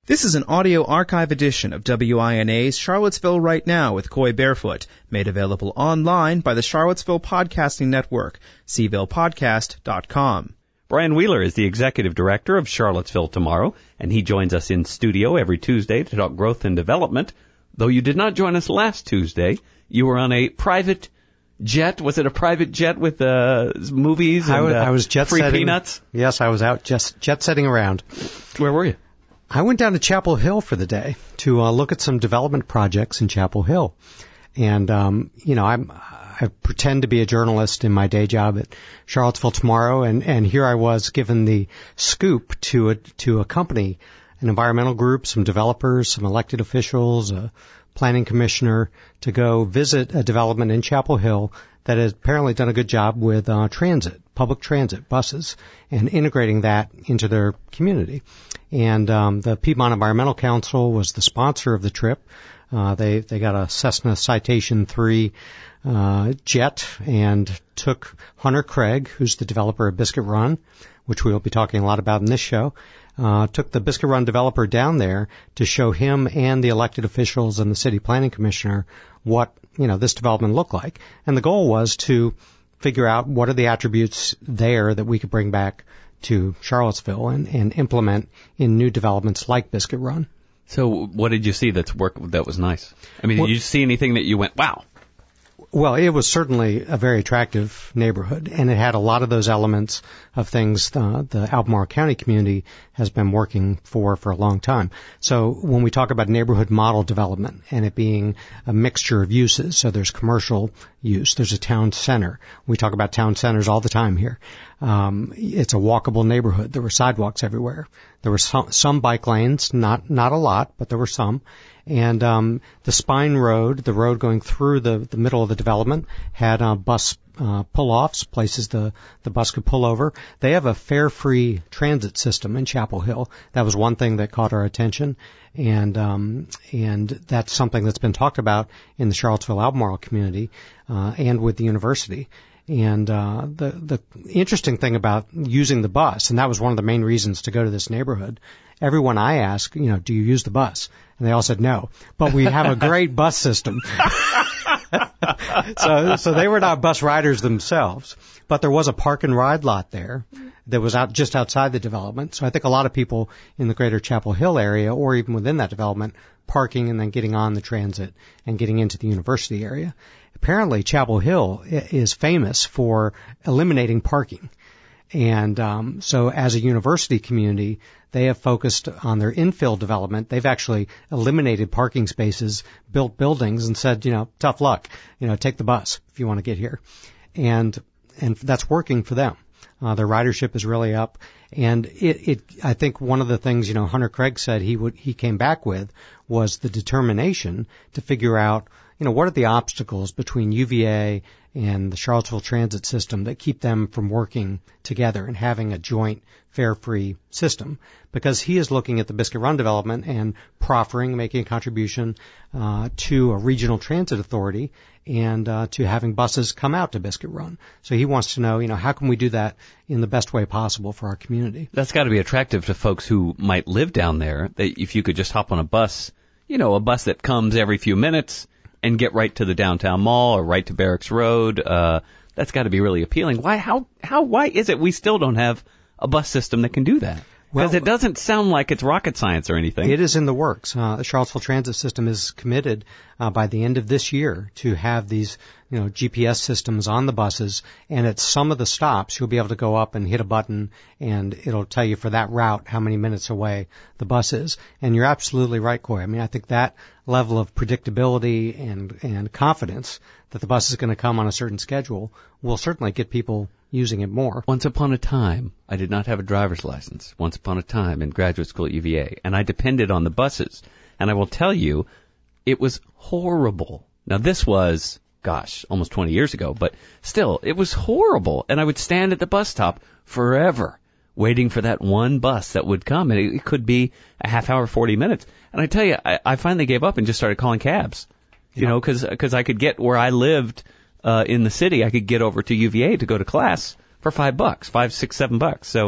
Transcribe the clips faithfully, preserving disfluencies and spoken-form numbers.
This is an audio archive edition of W I N A's Charlottesville Right Now with Coy Barefoot, made available online by the Charlottesville Podcasting Network, c ville podcast dot com. Brian Wheeler is the Executive Director of Charlottesville Tomorrow, and he joins us in studio every Tuesday to talk growth and development. Though you did not join us last Tuesday, you were on a private jet. Was it a private jet with uh, movies and I was, uh, I was jet free setting, peanuts? Yes, I was out just jet setting around. Where were you? I went down to Chapel Hill for the day to uh, look at some development projects in Chapel Hill. And, um, you know, I'm, I pretend to be a journalist in my day job at Charlottesville Tomorrow, and, and here I was given the scoop to, a, to accompany an environmental group, some developers, some elected officials, a planning commissioner, to go visit a development in Chapel Hill that has apparently done a good job with uh, transit, public transit, buses, and integrating that into their community. And um, the Piedmont Environmental Council was the sponsor of the trip. Uh, they they got a Cessna Citation three uh, jet and took Hunter Craig, who's the developer of Biscuit Run, which we will be talking a lot about in this show, uh, took the Biscuit Run developer down there to show him and the elected officials and the city planning commissioner what, you know, this development looked like. And the goal was to figure out what are the attributes there that we could bring back to Charlottesville and, and implement in new developments like Biscuit Run. So what did you see that's work that was nice? I mean, well, did you see anything that you went, wow? Well, it was certainly a very attractive neighborhood, and it had a lot of those elements of things uh, the Albemarle County community has been working for for a long time. So when we talk about neighborhood model development and it being a mixture of uses, so there's commercial use, there's a town center. We talk about town centers all the time here. Um, it's a walkable neighborhood. There were sidewalks everywhere. There were some, some bike lanes, not not a lot, but there were some. And um, the spine road, the road going through the, the middle of the development, had uh, bus uh, pull-offs, places the, the bus could pull over. They have a fare-free transit system in Chapel Hill. That was one thing that caught our attention, and um, and that's something that's been talked about in the Charlottesville Albemarle community uh, and with the university. And uh, the the interesting thing about using the bus, and that was one of the main reasons to go to this neighborhood, everyone I asked, you know, do you use the bus? And they all said no. But we have a great bus system. so so they were not bus riders themselves. But there was a park and ride lot there that was out just outside the development. So I think a lot of people in the greater Chapel Hill area, or even within that development, parking and then getting on the transit and getting into the university area. Apparently, Chapel Hill is famous for eliminating parking. And um, so as a university community, they have focused on their infill development. They've actually eliminated parking spaces, built buildings, and said, you know, tough luck. You know, take the bus if you want to get here. And and that's working for them. Uh, their ridership is really up. And it, it, I think one of the things, you know, Hunter Craig said he would, he came back with was the determination to figure out, you know, what are the obstacles between U V A and the Charlottesville transit system that keep them from working together and having a joint fare-free system? Because he is looking at the Biscuit Run development and proffering, making a contribution uh, to a regional transit authority and uh, to having buses come out to Biscuit Run. So he wants to know, you know, how can we do that in the best way possible for our community? That's got to be attractive to folks who might live down there, that if you could just hop on a bus, you know, a bus that comes every few minutes and get right to the downtown mall or right to Barracks Road. Uh, that's got to be really appealing. Why, how, how, why is it we still don't have a bus system that can do that? Because well, it doesn't sound like it's rocket science or anything. It is in the works. Uh, the Charlottesville Transit System is committed uh, by the end of this year to have these, you know, G P S systems on the buses, and at some of the stops you'll be able to go up and hit a button, and it'll tell you for that route how many minutes away the bus is. And you're absolutely right, Coy. I mean, I think that level of predictability and and confidence that the bus is going to come on a certain schedule will certainly get people using it more. Once upon a time, I did not have a driver's license. Once upon a time in graduate school at U V A, and I depended on the buses. And I will tell you, it was horrible. Now, this was, gosh, almost twenty years ago, but still, it was horrible. And I would stand at the bus stop forever, waiting for that one bus that would come. And it, it could be a half hour, forty minutes. And I tell you, I, I finally gave up and just started calling cabs. You yeah. know, because because I could get where I lived uh, in the city, I could get over to U V A to go to class for five bucks, five, six, seven bucks. So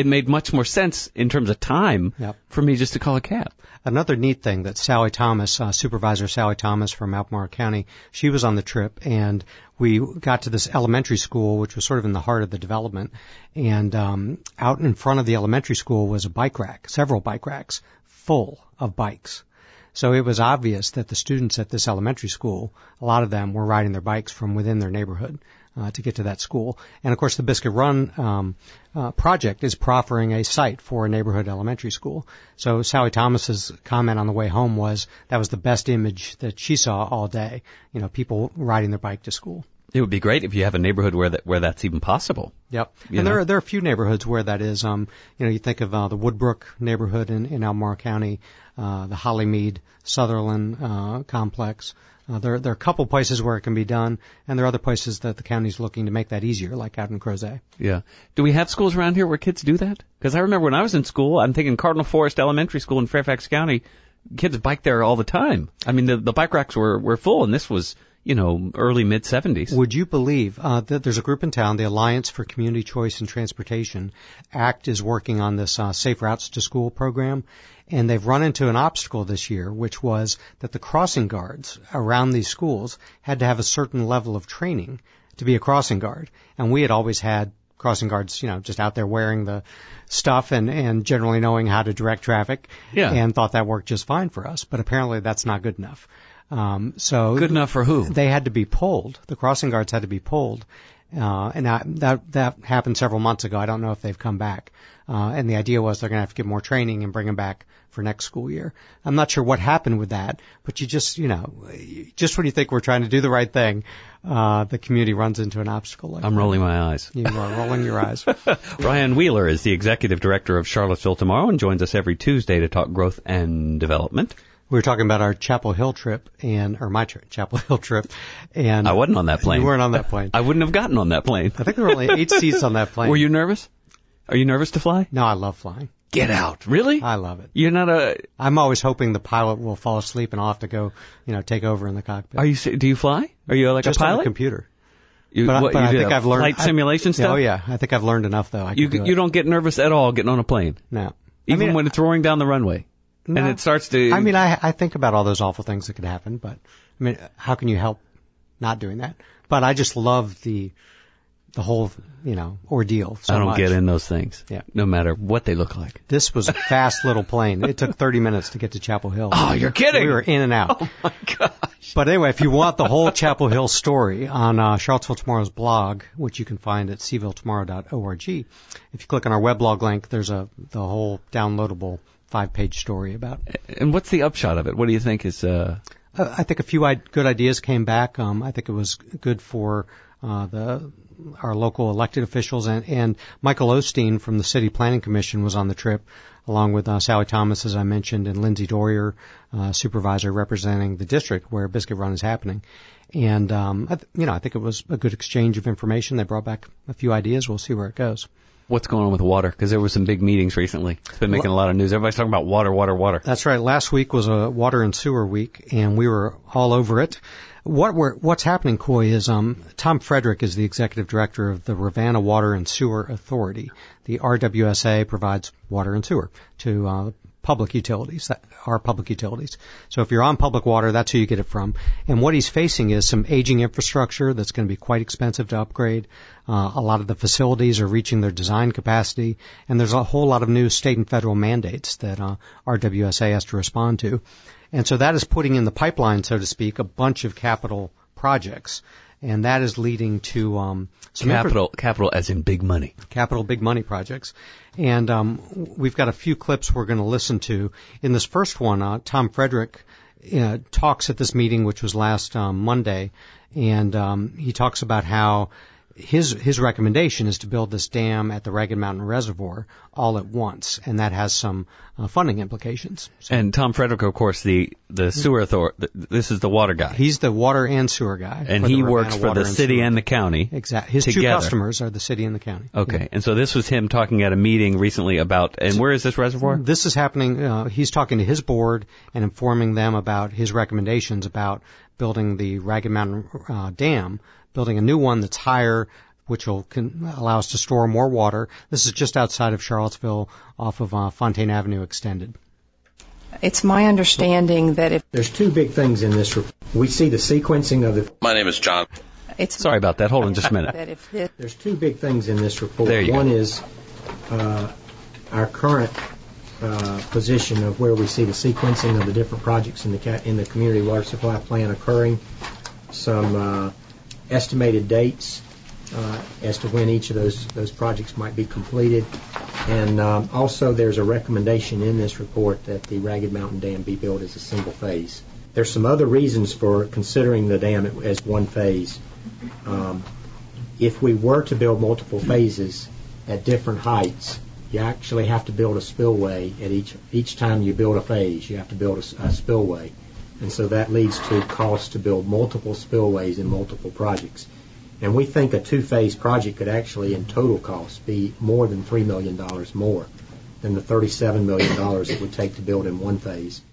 it made much more sense in terms of time Yep. for me just to call a cab. Another neat thing that Sally Thomas, uh, Supervisor Sally Thomas from Albemarle County, she was on the trip, and we got to this elementary school, which was sort of in the heart of the development, and um, out in front of the elementary school was a bike rack, several bike racks, full of bikes. So it was obvious that the students at this elementary school, a lot of them were riding their bikes from within their neighborhood uh, to get to that school. And of course, the Biscuit Run um, uh, project is proffering a site for a neighborhood elementary school. So Sally Thomas's comment on the way home was that was the best image that she saw all day. You know, people riding their bike to school. It would be great if you have a neighborhood where that where that's even possible. Yep. You and know? there are, there are a few neighborhoods where that is. Um, you know, you think of uh, the Woodbrook neighborhood in, in Albemarle County, uh, the Hollymead Sutherland uh, complex. Uh, there, there are a couple places where it can be done, and there are other places that the county's looking to make that easier, like out in Crozet. Yeah. Do we have schools around here where kids do that? Because I remember when I was in school, I'm thinking Cardinal Forest Elementary School in Fairfax County, kids bike there all the time. I mean, the, the bike racks were, were full, and this was, you know, early mid seventies. Would you believe uh, that there's a group in town, the Alliance for Community Choice in Transportation, ACT, is working on this uh, Safe Routes to School program, and they've run into an obstacle this year, which was that the crossing guards around these schools had to have a certain level of training to be a crossing guard, and we had always had crossing guards, you know, just out there wearing the stuff and, and generally knowing how to direct traffic, Yeah. and thought that worked just fine for us, but apparently that's not good enough. Um, so Good enough for who? they had to be pulled. The crossing guards had to be pulled, uh, and that, that that happened several months ago. I don't know if they've come back. Uh, and the idea was they're going to have to get more training and bring them back for next school year. I'm not sure what happened with that, but you just, you know, just when you think we're trying to do the right thing, uh, the community runs into an obstacle like I'm that. rolling my eyes. You are rolling your eyes. Brian Wheeler is the executive director of Charlottesville Tomorrow and joins us every Tuesday to talk growth and development. We were talking about our Chapel Hill trip and, or my trip, Chapel Hill trip, and I wasn't on that plane. You weren't on that plane. I wouldn't have gotten on that plane. I think there were only eight seats on that plane. Were you nervous? Are you nervous to fly? No, I love flying. Get out. Really? I love it. You're not a, I'm always hoping the pilot will fall asleep and I'll have to go, you know, take over in the cockpit. are you, do you fly? Are you like Just a on pilot? the computer. You, But, I- what, but you I do think a I've learned flight I- simulation stuff? Oh yeah, I think I've learned enough though. I You, can do you it. don't get nervous at all getting on a plane, No. even I mean, when it's roaring down the runway. no. And it starts to. I mean, I I think about all those awful things that could happen, but I mean, how can you help not doing that? But I just love the the whole, you know, ordeal so I don't much. get in those things. Yeah. No matter what they look like. This was a fast little plane. It took thirty minutes to get to Chapel Hill. Oh, you're kidding. We were in and out. Oh my gosh. But anyway, if you want the whole Chapel Hill story on uh, Charlottesville Tomorrow's blog, which you can find at c ville tomorrow dot org, if you click on our weblog link, there's a the whole downloadable five-page story about it. And what's the upshot of it? What do you think is, uh, Uh, I think a few I- good ideas came back. Um, I think it was good for uh, the our local elected officials, and, and Michael Osteen from the City Planning Commission was on the trip, along with uh, Sally Thomas, as I mentioned, and Lindsay Dorier, uh, supervisor representing the district where Biscuit Run is happening. And um, I th- you know, I think it was a good exchange of information. They brought back a few ideas. We'll see where it goes. what's going on with water? Because there were some big meetings recently. It's been making a lot of news. Everybody's talking about water, water, water. That's right. Last week was a water and sewer week, and we were all over it. What we're, what's happening, Coy, is um, Tom Frederick is the executive director of the Ravenna Water and Sewer Authority. The R W S A provides water and sewer to uh, public utilities, that are public utilities. So if you're on public water, that's who you get it from. And what he's facing is some aging infrastructure that's going to be quite expensive to upgrade. Uh, a lot of the facilities are reaching their design capacity, and there's a whole lot of new state and federal mandates that uh, R W S A has to respond to. And so that is putting in the pipeline, so to speak, a bunch of capital projects. And that is leading to um, some Capital, infra- capital as in big money. Capital big money projects. And um, we've got a few clips we're going to listen to. In this first one, uh, Tom Frederick uh, talks at this meeting, which was last um, Monday, and um, he talks about how his his recommendation is to build this dam at the Ragged Mountain Reservoir all at once, and that has some uh, funding implications. So and Tom Frederick, of course, the the sewer authority. This is the water guy. He's the water and sewer guy, and he works for the city and the county. Exactly. His together. two customers are the city and the county. Okay, yeah. And so this was him talking at a meeting recently about. And where is this reservoir? This is happening. Uh, he's talking to his board and informing them about his recommendations about building the Ragged Mountain uh, Dam, building a new one that's higher, which will can allow us to store more water. This is just outside of Charlottesville off of uh, Fontaine Avenue Extended. It's my understanding that if... There's two big things in this report. We see the sequencing of the... My name is John. It's Sorry about that. Hold on just a minute. that if this, There's two big things in this report. There you One go. is uh, our current uh, position of where we see the sequencing of the different projects in the ca- in the community water supply plan occurring. Some uh, estimated dates uh, as to when each of those those projects might be completed. And um, also there's a recommendation in this report that the Ragged Mountain Dam be built as a single phase. There's some other reasons for considering the dam as one phase. Um, if we were to build multiple phases at different heights, you actually have to build a spillway at each each time you build a phase. You have to build a, a spillway, and so that leads to costs to build multiple spillways in multiple projects. And we think a two-phase project could actually, in total cost, be more than three million dollars more than the thirty-seven million dollars it would take to build in one phase.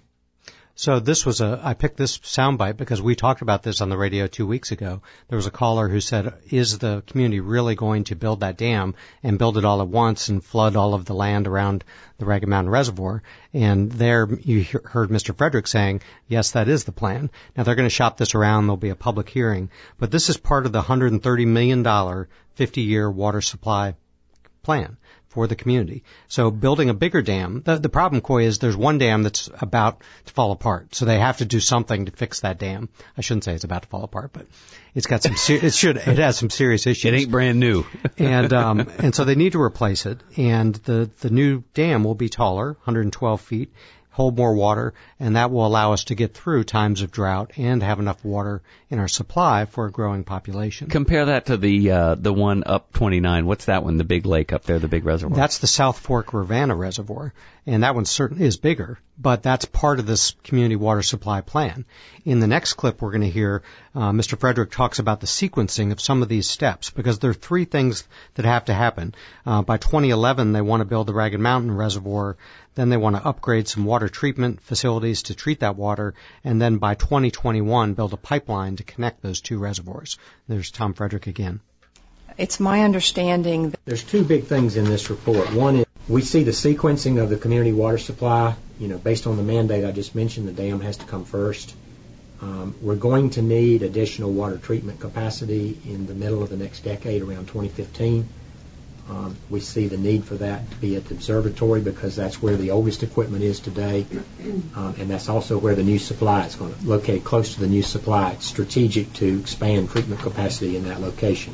So this was a, I picked this soundbite because we talked about this on the radio two weeks ago. There was a caller who said, is the community really going to build that dam and build it all at once and flood all of the land around the Ragged Mountain Reservoir? And there you heard Mister Frederick saying, yes, that is the plan. Now they're going to shop this around. There'll be a public hearing. But this is part of the one hundred thirty million dollars fifty-year water supply plan for the community. So building a bigger dam, the, the problem, Coy, is there's one dam that's about to fall apart. So they have to do something to fix that dam. I shouldn't say it's about to fall apart, but it's got some, ser- it should, it has some serious issues. It ain't brand new. and, um, and so they need to replace it. And the, the new dam will be taller, one hundred twelve feet, hold more water, and that will allow us to get through times of drought and have enough water in our supply for a growing population. Compare that to the uh, the one up twenty-nine. What's that one? The big lake up there, the big reservoir. That's the South Fork Ravenna Reservoir, and that one certainly is bigger, but that's part of this community water supply plan. In the next clip, we're going to hear uh, Mister Frederick talks about the sequencing of some of these steps, because there are three things that have to happen. Uh, by twenty eleven, they want to build the Ragged Mountain Reservoir. Then they want to upgrade some water treatment facilities to treat that water, and then by twenty twenty-one, build a pipeline to connect those two reservoirs. There's Tom Frederick again. it's my understanding that There's two big things in this report. One is we see the sequencing of the community water supply. You know, based on the mandate I just mentioned, the dam has to come first. Um, we're going to need additional water treatment capacity in the middle of the next decade, around twenty fifteen. Um, we see the need for that to be at the observatory because that's where the oldest equipment is today, um, and that's also where the new supply is going to locate close to the new supply. It's strategic to expand treatment capacity in that location.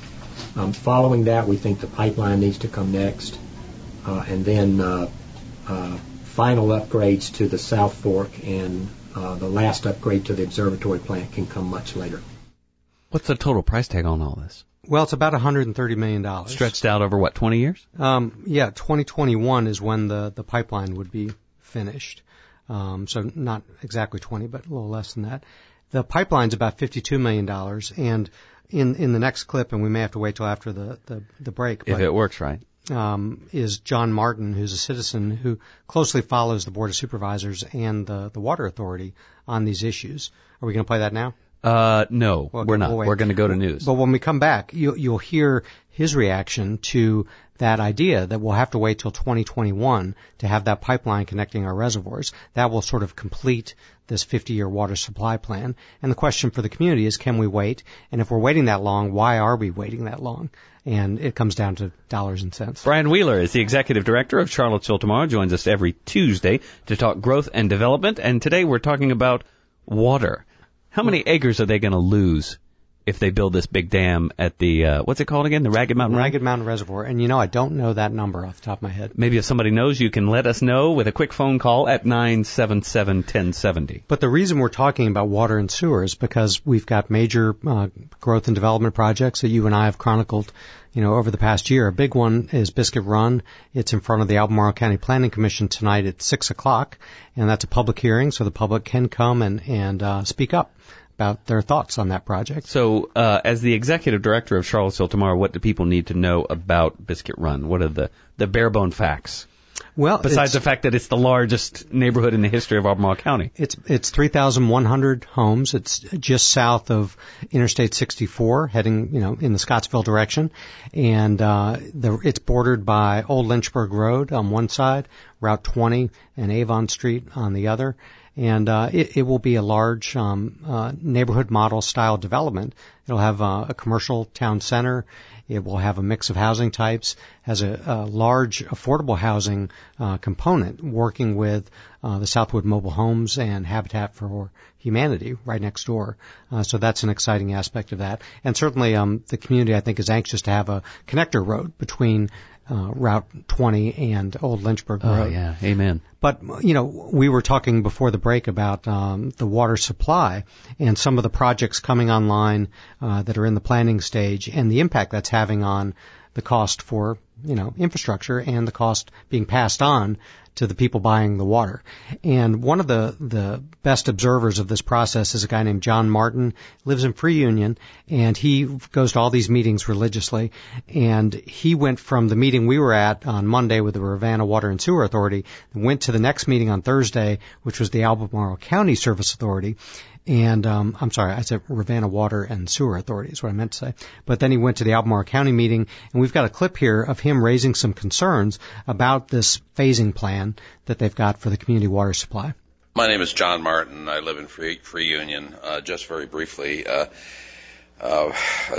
Um, following that, we think the pipeline needs to come next, uh, and then uh, uh, final upgrades to the South Fork and uh, the last upgrade to the observatory plant can come much later. What's the total price tag on all this? Well, it's about one hundred thirty million dollars. Stretched out over, what, twenty years? Um, yeah, twenty twenty-one is when the, the pipeline would be finished. Um, so not exactly twenty, but a little less than that. The pipeline's about fifty-two million dollars, and in, in the next clip, and we may have to wait till after the, the, the break, If but, it works right. um, is John Martin, who's a citizen who closely follows the Board of Supervisors and the, the Water Authority on these issues. Are we going to play that now? Uh, no, Well, we're not. we'll wait. We're going to go to news. But when we come back, you, you'll hear his reaction to that idea that we'll have to wait till twenty twenty-one to have that pipeline connecting our reservoirs. That will sort of complete this fifty-year water supply plan. And the question for the community is, can we wait? And if we're waiting that long, why are we waiting that long? And it comes down to dollars and cents. Brian Wheeler is the executive director of Charlottesville Tomorrow, joins us every Tuesday to talk growth and development. And today we're talking about water. How many acres are they going to lose if they build this big dam at the, uh, what's it called again? The Ragged Mountain? Ragged Mountain Reservoir. And you know, I don't know that number off the top of my head. Maybe if somebody knows, you can let us know with a quick phone call at nine seven seven, one zero seven zero. But the reason we're talking about water and sewer is because we've got major uh, growth and development projects that you and I have chronicled, you know, over the past year. A big one is Biscuit Run. It's in front of the Albemarle County Planning Commission tonight at six o'clock, and that's a public hearing, so the public can come and, and uh, speak up about their thoughts on that project. So, uh, as the executive director of Charlottesville Tomorrow, what do people need to know about Biscuit Run? What are the, the bare bone facts? Well, besides the fact that it's the largest neighborhood in the history of Albemarle County. It's it's three thousand one hundred homes. It's just south of Interstate sixty-four, heading you know in the Scottsville direction, and uh, the, it's bordered by Old Lynchburg Road on one side, Route twenty, and Avon Street on the other. And uh, it, it will be a large um, uh, neighborhood model style development. It'll have uh, a commercial town center. It will have a mix of housing types, has a, a large affordable housing uh, component, working with uh, the Southwood Mobile Homes and Habitat for Humanity right next door. Uh, so that's an exciting aspect of that. And certainly um, the community, I think, is anxious to have a connector road between uh, Route twenty and Old Lynchburg Road. Oh, yeah. Amen. But, you know, we were talking before the break about um, the water supply and some of the projects coming online uh, that are in the planning stage and the impact that's having on the cost for, you know, infrastructure and the cost being passed on to the people buying the water. And one of the, the best observers of this process is a guy named John Martin, lives in Free Union, and he goes to all these meetings religiously. And he went from the meeting we were at on Monday with the Ravenna Water and Sewer Authority, and went to the next meeting on Thursday, which was the Albemarle County Service Authority. And, um, I'm sorry, I said Ravenna Water and Sewer Authority is what I meant to say. But then he went to the Albemarle County meeting, and we've got a clip here of him raising some concerns about this phasing plan that they've got for the community water supply. My name is John Martin. I live in Free, Free Union. Uh, just very briefly, uh, uh,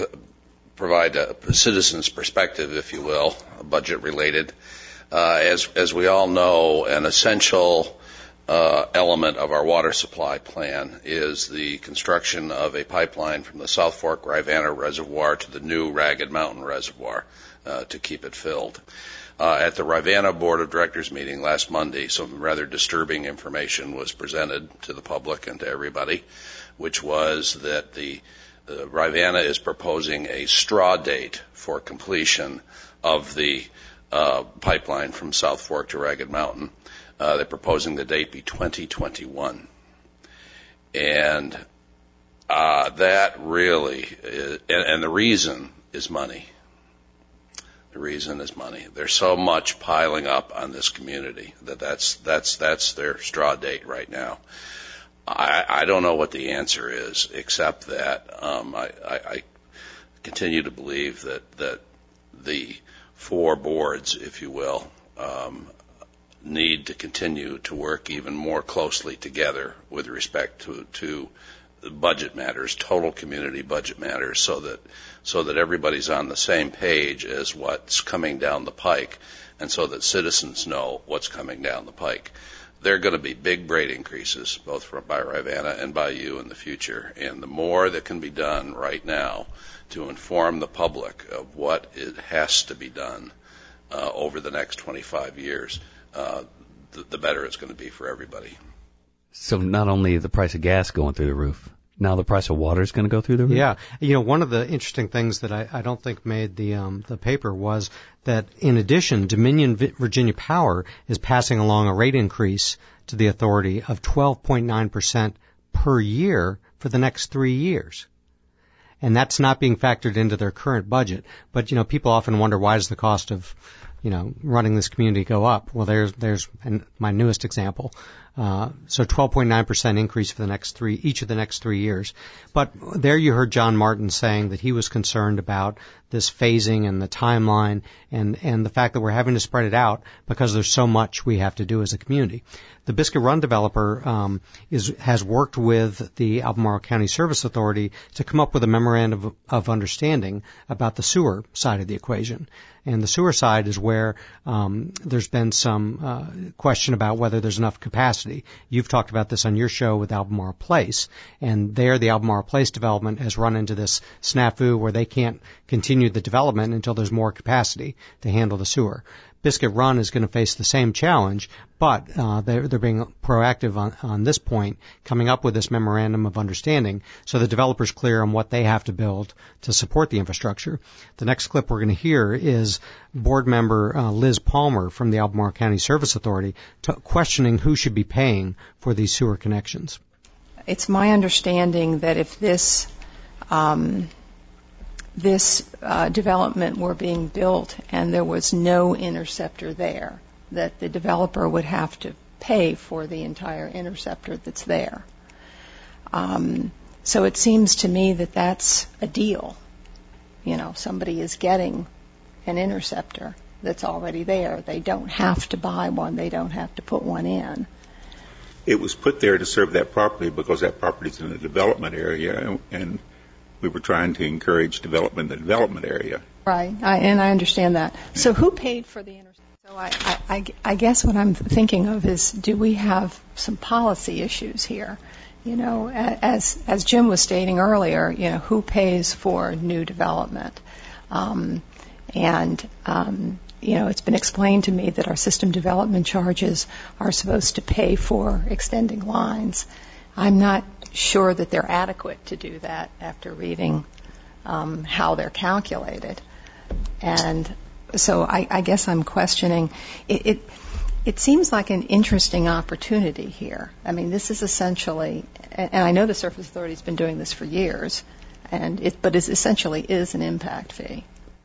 provide a citizen's perspective, if you will, budget related. Uh, as, as we all know, an essential Uh, element of our water supply plan is the construction of a pipeline from the South Fork Ravenna Reservoir to the new Ragged Mountain Reservoir uh, to keep it filled. Uh, at the Ravenna Board of Directors meeting last Monday, some rather disturbing information was presented to the public and to everybody, which was that the uh, Ravenna is proposing a straw date for completion of the uh, pipeline from South Fork to Ragged Mountain. Uh, they're proposing the date be twenty twenty-one. And uh, that really, is, and, and the reason is money. The reason is money. There's so much piling up on this community that that's, that's, that's their straw date right now. I, I don't know what the answer is, except that um, I, I, I continue to believe that, that the four boards, if you will, um, need to continue to work even more closely together with respect to, to budget matters, total community budget matters, so that so that everybody's on the same page as what's coming down the pike, and so that citizens know what's coming down the pike. There are going to be big rate increases, both from, by Ravenna and by you in the future, and the more that can be done right now to inform the public of what it has to be done uh, over the next twenty-five years, Uh, the, the better it's going to be for everybody. So not only the price of gas going through the roof, now the price of water is going to go through the roof? Yeah. You know, one of the interesting things that I, I don't think made the um, the paper was that, in addition, Dominion Virginia Power is passing along a rate increase to the authority of twelve point nine percent per year for the next three years. And that's not being factored into their current budget. But, you know, people often wonder, why does the cost of, you know, running this community go up? Well, there's, there's an, my newest example. Uh, so twelve point nine percent increase for the next three, each of the next three years. But there you heard John Martin saying that he was concerned about this phasing and the timeline and, and the fact that we're having to spread it out because there's so much we have to do as a community. The Biscuit Run developer um, is has worked with the Albemarle County Service Authority to come up with a memorandum of, of understanding about the sewer side of the equation. And the sewer side is where um, there's been some uh, question about whether there's enough capacity. You've talked about this on your show with Albemarle Place, and there the Albemarle Place development has run into this snafu where they can't continue the development until there's more capacity to handle the sewer. Biscuit Run is going to face the same challenge, but uh, they're, they're being proactive on, on this point, coming up with this memorandum of understanding so the developer's clear on what they have to build to support the infrastructure. The next clip we're going to hear is board member uh, Liz Palmer from the Albemarle County Service Authority t- questioning who should be paying for these sewer connections. It's my understanding that if this um, this uh, development were being built and there was no interceptor there, that the developer would have to pay for the entire interceptor that's there. Um, so it seems to me that that's a deal. You know, somebody is getting an interceptor that's already there. They don't have to buy one. They don't have to put one in. It was put there to serve that property because that property is in a development area, and we were trying to encourage development in the development area. Right, I, and I understand that. So who paid for the interceptor? So I, I, I guess what I'm thinking of is, do we have some policy issues here? You know, as as Jim was stating earlier, you know, who pays for new development? Um, and, um, you know, it's been explained to me that our system development charges are supposed to pay for extending lines. I'm not sure that they're adequate to do that after reading um, how they're calculated. And so I, I guess I'm questioning, it, it It seems like an interesting opportunity here. I mean, this is essentially, and I know the Surface Authority has been doing this for years, and it, but it essentially is an impact fee.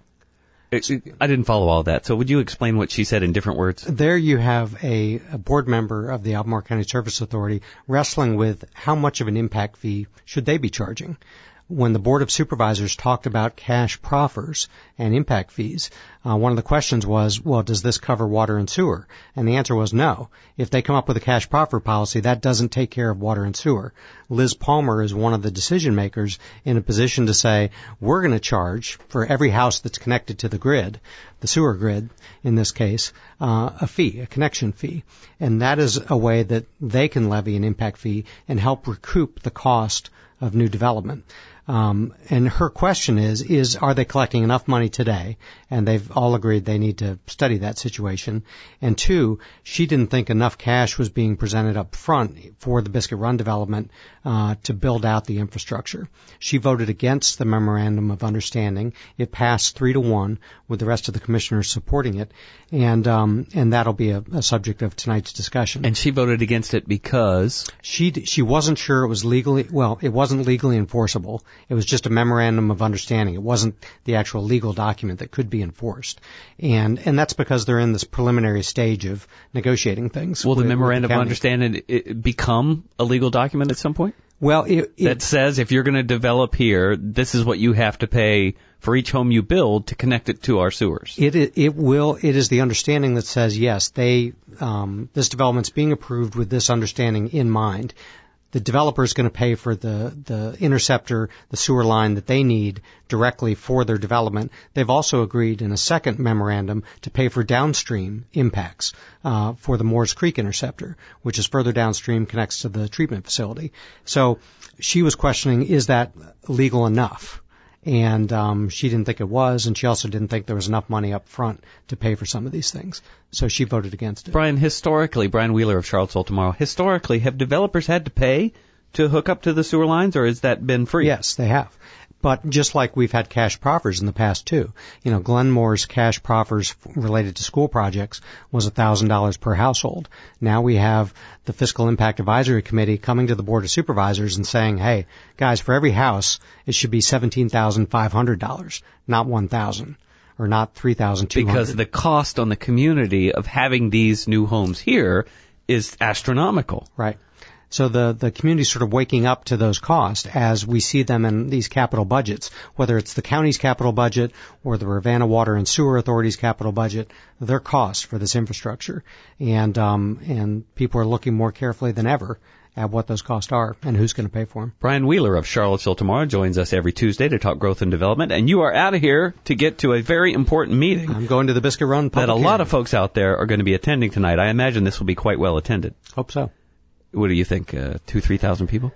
I didn't follow all that. So would you explain what she said in different words? There you have a, a board member of the Albemarle County Surface Authority wrestling with how much of an impact fee should they be charging. When the Board of Supervisors talked about cash proffers and impact fees, uh, one of the questions was, well, does this cover water and sewer? And the answer was no. If they come up with a cash proffer policy, that doesn't take care of water and sewer. Liz Palmer is one of the decision makers in a position to say, we're going to charge for every house that's connected to the grid, the sewer grid in this case, uh, a fee, a connection fee. And that is a way that they can levy an impact fee and help recoup the cost of new development. Um, and her question is, is, are they collecting enough money today? And they've all agreed they need to study that situation. And two, she didn't think enough cash was being presented up front for the Biscuit Run development, uh, to build out the infrastructure. She voted against the memorandum of understanding. It passed three to one with the rest of the commissioners supporting it. And, um, and that'll be a, a subject of tonight's discussion. And she voted against it because? She, she wasn't sure it was legally, well, it wasn't legally enforceable. It was just a memorandum of understanding. It wasn't the actual legal document that could be enforced. And and that's because they're in this preliminary stage of negotiating things. Will with, the memorandum the of understanding it become a legal document at some point? Well, it, it, that says if you're going to develop here, this is what you have to pay for each home you build to connect it to our sewers. It it, it will. It is the understanding that says yes, they um, this development's being approved with this understanding in mind. The developer is going to pay for the, the interceptor, the sewer line that they need directly for their development. They've also agreed in a second memorandum to pay for downstream impacts uh, for the Moores Creek interceptor, which is further downstream, connects to the treatment facility. So she was questioning, is that legal enough? And um, she didn't think it was, and she also didn't think there was enough money up front to pay for some of these things. So she voted against it. Brian, historically, Brian Wheeler of Charlottesville Tomorrow, historically, have developers had to pay to hook up to the sewer lines, or has that been free? Yes, they have. But just like we've had cash proffers in the past, too. You know, Glenmore's cash proffers related to school projects was one thousand dollars per household. Now we have the Fiscal Impact Advisory Committee coming to the Board of Supervisors and saying, hey, guys, for every house, it should be seventeen thousand five hundred dollars, not one thousand dollars. Or not three thousand two hundred dollars. Because the cost on the community of having these new homes here is astronomical. Right. So the, the community's sort of waking up to those costs as we see them in these capital budgets, whether it's the county's capital budget or the Ravenna Water and Sewer Authority's capital budget, their costs for this infrastructure. And, um, and people are looking more carefully than ever at what those costs are and who's going to pay for them. Brian Wheeler of Charlottesville Tomorrow joins us every Tuesday to talk growth and development, and you are out of here to get to a very important meeting. I'm going to the Biscuit Run public that a hearing. lot of folks out there are going to be attending tonight. I imagine this will be quite well attended. Hope so. What do you think, uh, two, three thousand people?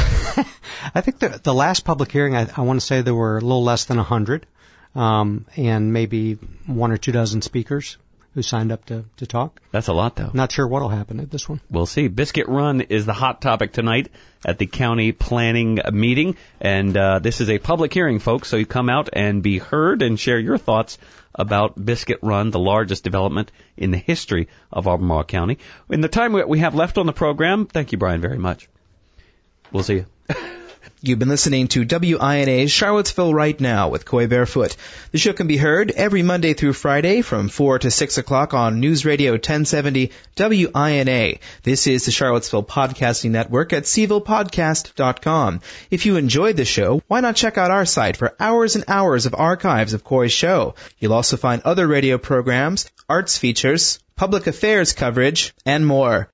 I think the, the last public hearing, I, I want to say there were a little less than a hundred, um, and maybe one or two dozen speakers who signed up to, to talk. That's a lot, though. Not sure what will happen at this one. We'll see. Biscuit Run is the hot topic tonight at the county planning meeting, and uh, this is a public hearing, folks, so you come out and be heard and share your thoughts about Biscuit Run, the largest development in the history of Albemarle County. In the time we have left on the program, thank you, Brian, very much. We'll see you. You've been listening to W I N A's Charlottesville Right Now with Coy Barefoot. The show can be heard every Monday through Friday from four to six o'clock on News Radio ten seventy W I N A. This is the Charlottesville Podcasting Network at c ville podcast dot com. If you enjoyed the show, why not check out our site for hours and hours of archives of Coy's show? You'll also find other radio programs, arts features, public affairs coverage, and more.